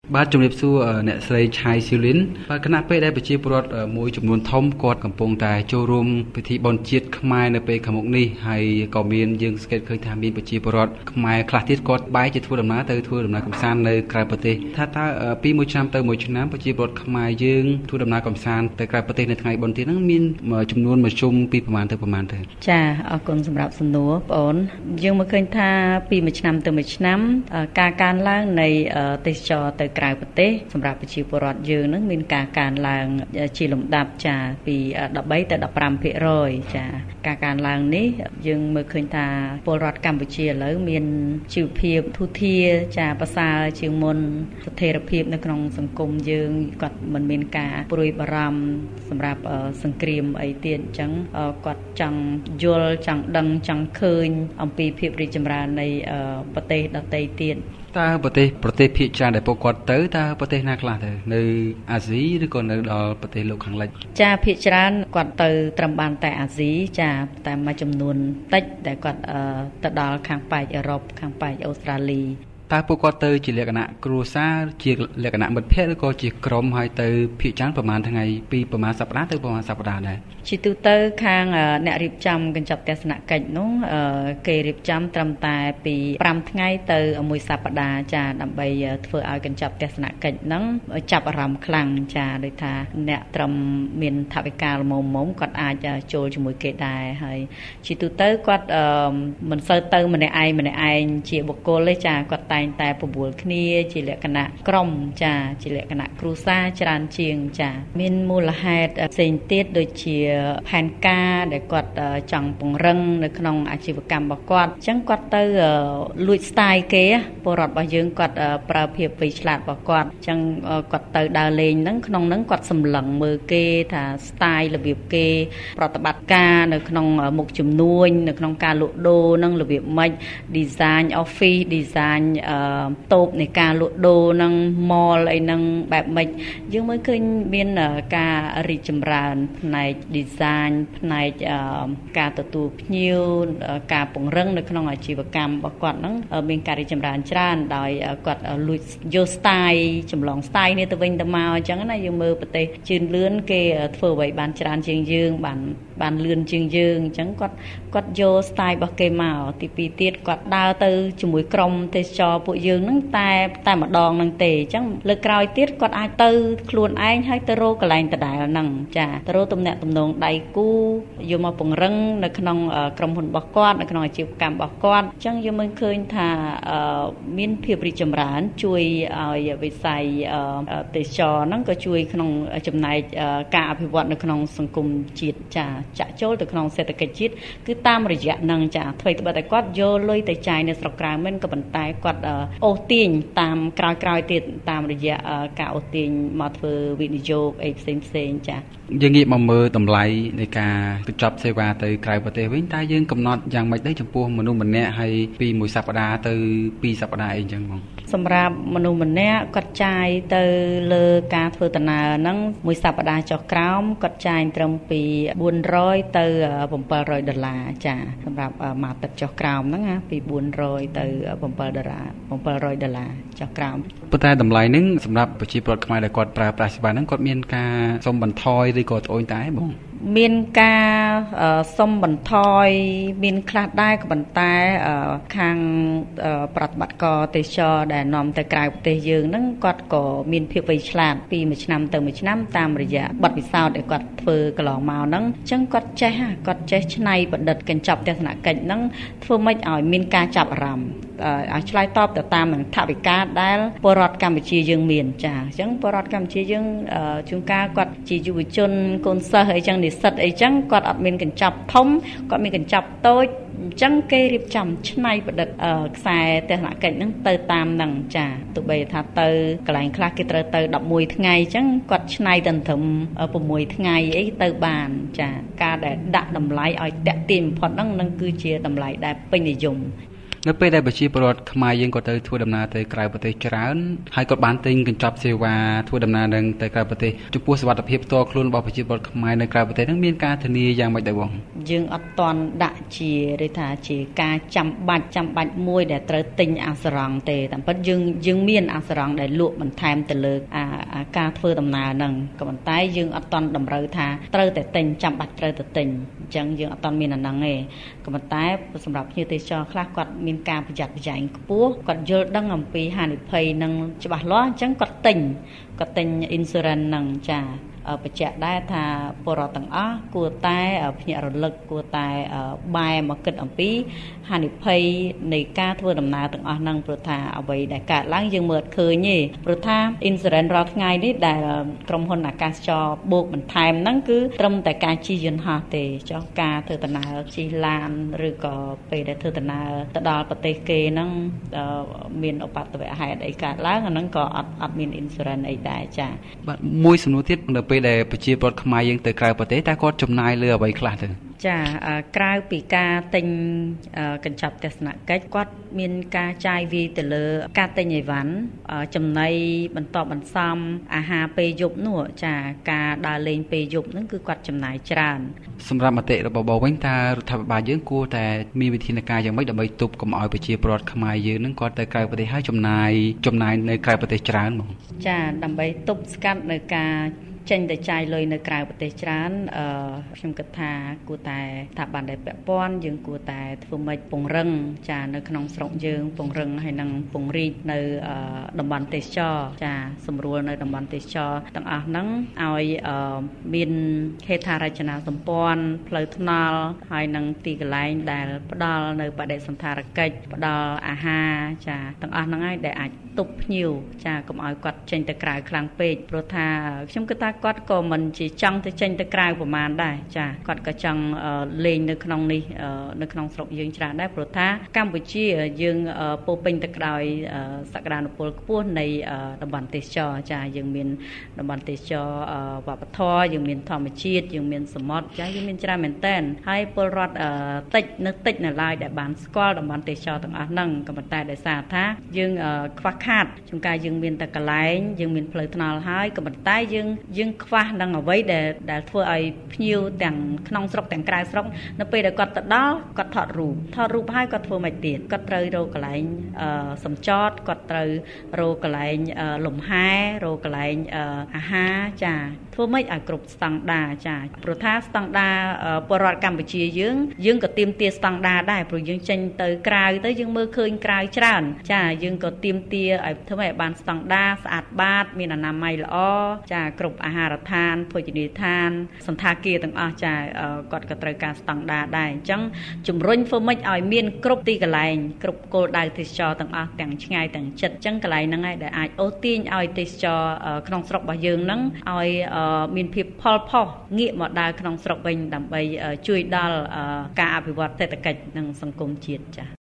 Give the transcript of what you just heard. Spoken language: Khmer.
បាទជំរាបសួរអ្នកស្រីឆៃស៊ីលីនបាទគណៈពេលដែលប្រជាពលរដ្ឋមួយចំនួនធំគាត់កំពុងតែចូលរួមពិធីបុណ្យជាតិខ្មែរនៅពេលខាងមុខនេះហើយក៏មានយើងសង្កេតឃើញថាមានប្រជាពលរដ្ឋខ្មែរខ្លះទៀតគាត់បែរជាធ្វើដំណើរកម្សាន្តនៅក្រៅប្រទេសថាតើពីមួយឆ្នាំទៅមួយឆ្នាំប្រជាពលរដ្ឋខ្មែរយើងធ្វើដំណើរកម្សាន្តទៅក្រៅប្រទេសនៅថ្ងៃបុណ្យជាតិហ្នឹងមានចំនួនមធ្យមពីប្រមាណទៅប្រមាណទៅចាអរគុណសម្រាប់សំណួរបងអូនយើងមកឃើញថាពីមួយឆ្នាំទៅមួយឆ្នាំការកើនឡើងនៃទេសចរទៅក្រៅប្រទេសសម្រាប់ប្រជាពលរដ្ឋយើងនឹងមានការកើនឡើងជាលំដាប់ចាពី13ទៅ15%ចាការកើនឡើងនេះយើងមើលឃើញថាពលរដ្ឋកម្ពុជាឥឡូវមានជីវភាពធូរធារចាប្រសើរជាងមុនស្ថិរភាពនៅក្នុងសង្គមយើងគាត់មិនមានការព្រួយបារម្ភសម្រាប់សង្គ្រាមអីទៀតអញ្ចឹងគាត់ចង់យល់ចង់ដឹងចង់ឃើញអំពីភាពរីកចម្រើននៃប្រទេសដទៃទៀតតើប្រទេសភាគច្រើនដែលពួកគាត់ទៅតើប្រទេសណាខ្លះទៅនៅអាស៊ីឬក៏នៅដល់ប្រទេសលោកខាងលិចចាភាគច្រើនគាត់ទៅត្រឹមបានតែអាស៊ីចាតែមួយចំនួនតិចដែលគាត់ទៅដល់ខាងប៉ែកអឺរ៉ុបខាងប៉ែកអូស្ត្រាលីតើពួកគាត់ទៅជាលក្ខណៈគ្រួសារជាលក្ខណៈមិត្តភ័ក្តិឬក៏ជាក្រុមហើយទៅភាគច្រើនប្រហែលថ្ងៃពីប្រហែលសប្តាហ៍ទៅប្រហែលសប្តាហ៍ដែរជាទូទៅខាងអ្នករៀបចំកញ្ចប់ទស្សនកិច្ចនោះគេរៀបចំត្រឹមតែពី5ថ្ងៃទៅ1សប្តាហ៍ចាដើម្បីធ្វើឲ្យកញ្ចប់ទស្សនកិច្ចហ្នឹងចាប់អារម្មណ៍ខ្លាំងចាដោយថាអ្នកត្រឹមមានថវិកាល្មមគាត់អាចចូលជាមួយគេដែរហើយជាទូទៅគាត់មិនសូវទៅម្នាក់ឯងជាបុគ្គលទេចាគាត់តែងតែប្រមូលគ្នាជាលក្ខណៈក្រុមចាជាលក្ខណៈគ្រួសារច្រើនជាងចាមានមូលហេតុផ្សេងទៀតដូចជាផែនការដែលគាត់ចង់ពង្រឹងនៅក្នុងអាជីវកម្មរបស់គាត់អញ្ចឹងគាត់ទៅលួច style គេពលរដ្ឋរបស់យើងគាត់ប្រើភាពវៃឆ្លាតរបស់គាត់អញ្ចឹងគាត់ទៅដើរលេងហ្នឹងក្នុងហ្នឹងគាត់សម្លឹងមើលគេថា style របៀបគេប្រតិបត្តិការនៅក្នុងមុខជំនួញនៅក្នុងការលក់ដូរហ្នឹងរបៀបម៉េច design office design តូបនៃការលក់ដូរនឹង mall អីហ្នឹងបែបម៉េចយើងមើលឃើញមានការរីកចម្រើនផ្នែក design ផ្នែកការទទួលភ្ញៀវការពង្រឹងនៅក្នុងអាជីវកម្មរបស់គាត់ហ្នឹងមានការរីកចម្រើនច្រើនដោយគាត់លួចយក style ចម្លង style នេះទៅវិញទៅមកអញ្ចឹងណាយើងមើលប្រទេសជឿនលឿនគេធ្វើអ្វីបានច្រើនជាងយើងបានលឿនជាងយើងអញ្ចឹងគាត់យក style របស់គេមកទីពីរទៀតគាត់ដើរទៅជាមួយក្រុមទេសចរពួកយើងហ្នឹងតែម្ដងហ្នឹងទេអញ្ចឹងលើកក្រោយទៀតគាត់អាចទៅខ្លួនឯងហើយទៅរកកន្លែងដដែលហ្នឹងចាទៅរកទំនាក់ទំនងដៃគូយកមកពង្រឹងនៅក្នុងក្រុមហ៊ុនរបស់គាត់នៅក្នុងអាជីវកម្មរបស់គាត់អញ្ចឹងយើងមើលឃើញថាមានភាពរីកចម្រើនជួយឲ្យវិស័យទេសចរហ្នឹងក៏ជួយក្នុងចំណែកការអភិវឌ្ឍនៅក្នុងសង្គមជាតិចាចាក់ចូលទៅក្នុងសេដ្ឋកិច្ចជាតិគឺតាមរយៈហ្នឹងចាអ្វីត្បិតតែគាត់យកលុយទៅចាយនៅស្រុកក្រៅមិនក៏ប៉ុន្តែគាត់អូសទាញតាមក្រោយទៀតតាមរយៈការអូសទាញមកធ្វើវិនិយោគអីផ្សេងចាយើងងាកមកមើលតម្លៃនៃការទៅចប់សេវាទៅក្រៅប្រទេសវិញតើយើងកំណត់យ៉ាងម៉េចដែរចំពោះមនុស្សម្នាក់ហើយពី1សប្តាហ៍ទៅ2សប្តាហ៍អីចឹងបងសម្រាប់មនុស្សម្នាក់គាត់ចាយទៅលើការធ្វើដំណើរហ្នឹង1សប្តាហ៍ចុះក្រោមគាត់ចាយត្រឹមពី400ទៅ$700ចាសម្រាប់មួយទឹកចុះក្រោមហ្នឹងណាពី400ទៅ$700ចុះក្រោមប៉ុន្តែតម្លៃហ្នឹងសម្រាប់ប្រជាពលរដ្ឋខ្មែរដែលគាត់ប្រើប្រាស់សេវាហ្នឹងគាត់មានការសុំបន្ថយឬក៏ត្អូញត្អែបងមានការសុំបន្ថយមានខ្លះដែរក៏ប៉ុន្តែខាងប្រតិបត្តិការទេសចរដែលនាំទៅក្រៅប្រទេសយើងហ្នឹងគាត់ក៏មានភាពវៃឆ្លាតពីមួយឆ្នាំទៅមួយឆ្នាំតាមរយៈបទពិសោធន៍ដែលគាត់ធ្វើកន្លងមកហ្នឹងអញ្ចឹងគាត់ចេះច្នៃប្រឌិតកញ្ចប់ទស្សនកិច្ចហ្នឹងធ្វើម៉េចឲ្យមានការចាប់អារម្មណ៍ឲ្យឆ្លើយតបទៅតាមនឹងថវិកាដែលពលរដ្ឋកម្ពុជាយើងមានចាអញ្ចឹងពលរដ្ឋកម្ពុជាយើងជួនកាលគាត់ជាយុវជនកូនសិស្សអីចឹងនិស្សិតអីចឹងគាត់អត់មានកញ្ចប់ធំគាត់មានកញ្ចប់តូចអញ្ចឹងគេរៀបចំច្នៃប្រឌិតខ្សែទស្សនកិច្ចហ្នឹងទៅតាមហ្នឹងចាទោះបីថាទៅកន្លែងខ្លះគេត្រូវទៅ11ថ្ងៃអញ្ចឹងគាត់ច្នៃទៅត្រឹម6ថ្ងៃអីទៅបានចាការដែលដាក់តម្លៃឲ្យតាក់ទាញបំផុតហ្នឹងគឺជាតម្លៃដែលពេញនិយមនៅពេលដែលប្រជាពលរដ្ឋខ្មែរយើងក៏ទៅធ្វើដំណើរទៅក្រៅប្រទេសច្រើនហើយក៏បានទិញកញ្ចប់សេវាធ្វើដំណើរនឹងទៅក្រៅប្រទេសចំពោះសុវត្ថិភាពផ្ទាល់ខ្លួនរបស់ប្រជាពលរដ្ឋខ្មែរនៅក្រៅប្រទេសនឹងមានការធានាយ៉ាងម៉េចដែរបងយើងអត់ទាន់ដាក់ជាឬថាជាការចាំបាច់មួយដែលត្រូវទិញអាសរងទេតែពិតយើងមានអាសរងដែលលក់បន្ថែមទៅលើការធ្វើដំណើរហ្នឹងក៏ប៉ុន្តែយើងអត់ទាន់តម្រូវថាត្រូវតែទិញចាំបាច់ត្រូវតែទិញអញ្ចឹងយើងអត់ទាន់មានអាហ្នឹងទេក៏ប៉ុន្តែសម្រាប់ភ្ញៀវទេសចរខ្លះគាត់មានការប្រយ័ត្នប្រយែងខ្ពស់គាត់យល់ដឹងអំពីហានិភ័យនឹងច្បាស់លាស់អញ្ចឹងគាត់ទិញ insurance ហ្នឹងចាបញ្ជាក់ដែរថាពលរដ្ឋទាំងអស់គួរតែភ្ញាក់រលឹកគួរតែបែរមកគិតអំពីហានិភ័យនៃការធ្វើដំណើរទាំងអស់ហ្នឹងព្រោះថាអ្វីដែលកើតឡើងយើងមើលឃើញទេព្រោះថា insurance រាល់ថ្ងៃនេះដែលក្រុមហ៊ុនអាកាសចរបូកបន្ថែមហ្នឹងគឺត្រឹមតែការជិះយន្តហោះទេចុះការធ្វើដំណើរជិះឡានឬក៏ពេលដែលធ្វើដំណើរទៅដល់ប្រទេសគេហ្នឹងមានឧបទ្ទវហេតុអីកើតឡើងអាហ្នឹងក៏អត់មាន insurance អីដែរចាបាទមួយសំណួរទៀតនៅពេលដែលប្រជាពលរដ្ឋខ្មែរយើងទៅក្រៅប្រទេសតើគាត់ចំណាយលើអ្វីខ្លះទៅចាក្រៅពីការទិញកញ្ចប់ទស្សនកិច្ចគាត់មានការចាយវាយទៅលើការទិញអីវ៉ាន់ចំណីបន្តបន្សំអាហារពេលយប់នោះចាការដើរលេងពេលយប់ហ្នឹងគឺគាត់ចំណាយច្រើនសម្រាប់មតិរបស់បងវិញតើរដ្ឋាភិបាលយើងគួរតែមានវិធានការយ៉ាងម៉េចដើម្បីទប់កុំឲ្យប្រជាពលរដ្ឋខ្មែរយើងហ្នឹងគាត់ទៅក្រៅប្រទេសហើយចំណាយនៅក្រៅប្រទេសច្រើនហ្មងចាដើម្បីទប់ស្កាត់នៅការចេញទៅចាយលុយនៅក្រៅប្រទេសច្រើនខ្ញុំគិតថាគួរតែស្ថាប័នដែលពាក់ព័ន្ធយើងគួរតែធ្វើម៉េចពង្រឹងចានៅក្នុងស្រុកយើងពង្រឹងហើយនឹងពង្រីកនៅតំបន់ទេសចរចាសម្រួលនៅតំបន់ទេសចរទាំងអស់ហ្នឹងឲ្យមានហេដ្ឋារចនាសម្ព័ន្ធផ្លូវថ្នល់ហើយនឹងទីកន្លែងដែលផ្ដល់នៅបដិសណ្ឋារកិច្ចផ្ដល់អាហារចាទាំងអស់ហ្នឹងហើយដែលអាចទប់ភ្ញៀវចាកុំឲ្យគាត់ចេញទៅក្រៅខ្លាំងពេកព្រោះថាខ្ញុំគិតថាគាត់ក៏មិនជាចង់ទៅចេញទៅក្រៅប្រមាណដែរចាគាត់ក៏ចង់លេងនៅក្នុងនេះនៅក្នុងស្រុកយើងច្រើនដែរព្រោះថាកម្ពុជាយើងពោពេញទៅដោយសក្តានុពលខ្ពស់នៃតំបន់ទេសចរចាយើងមានតំបន់ទេសចរវប្បធម៌យើងមានធម្មជាតិយើងមានសមុទ្រចាយើងមានច្រើនមែនទែនហើយពលរដ្ឋតិចនៅឡើយដែលបានស្គាល់តំបន់ទេសចរទាំងអស់ហ្នឹងក៏ប៉ុន្តែដោយសារថាយើងខ្វះខាតជួនកាលយើងមានតែកន្លែងយើងមានផ្លូវថ្នល់ហើយក៏ប៉ុន្តែយើងខ្វះនឹងអ្វីដែលធ្វើឲ្យភ្ញៀវទាំងក្នុងស្រុកទាំងក្រៅស្រុកនៅពេលដែលគាត់ទៅដល់គាត់ថតរូបហើយគាត់ធ្វើមិនទៀតគាត់ត្រូវរកកន្លែងសំចតគាត់ត្រូវរកកន្លែងលំហែរកកន្លែងអាហារចាធ្វើមិនឲ្យគ្រប់ស្តង់ដារចាព្រោះថាស្តង់ដារពលរដ្ឋកម្ពុជាយើងក៏ទាមទារស្តង់ដារដែរព្រោះយើងចេញទៅក្រៅទៅយើងមើលឃើញក្រៅច្រើនចាយើងក៏ទាមទារឲ្យធ្វើឲ្យបានស្តង់ដារស្អាតបាតមានអនាម័យល្អចាគ្រប់អាហារដ្ឋានភោជនីយដ្ឋានសន្តាគារទាំងអស់ចាគាត់ក៏ត្រូវការស្តង់ដារដែរអញ្ចឹងជំរុញធ្វើម៉េចឲ្យមានគ្រប់ទីកន្លែងគ្រប់គោលដៅទេសចរទាំងអស់ទាំងឆ្ងាយទាំងជិតអញ្ចឹងកន្លែងហ្នឹងឯងដែលអាចអូសទាញឲ្យទេសចរក្នុងស្រុករបស់យើងហ្នឹងឲ្យមានភាពផលផុសងាកមកដើរក្នុងស្រុកវិញដើម្បីជួយដល់ការអភិវឌ្ឍសេដ្ឋកិច្ចនិងសង្គមជាតិចា៎